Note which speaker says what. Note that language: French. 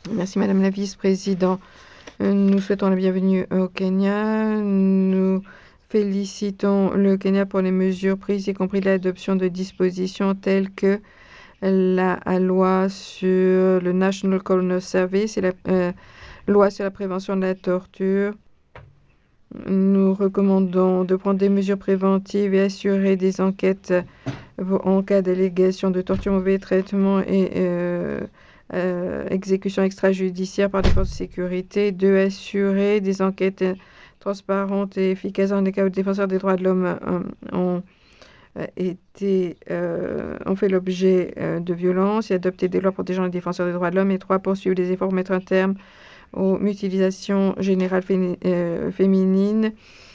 Speaker 1: Merci Madame la Vice-Présidente. Nous souhaitons la bienvenue au Kenya. Nous félicitons le Kenya pour les mesures prises, y compris l'adoption de dispositions telles que la loi sur le National Coroner Service et la loi sur la prévention de la torture. Nous recommandons de prendre des mesures préventives et assurer des enquêtes en cas d'allégation de torture, mauvais traitement et exécution extrajudiciaire par des forces de sécurité, de assurer des enquêtes transparentes et efficaces dans les cas où les défenseurs des droits de l'homme ont fait l'objet de violences et adopter des lois protégeant les défenseurs des droits de l'homme. Et 3, poursuivre les efforts pour mettre un terme aux mutilations générales féminines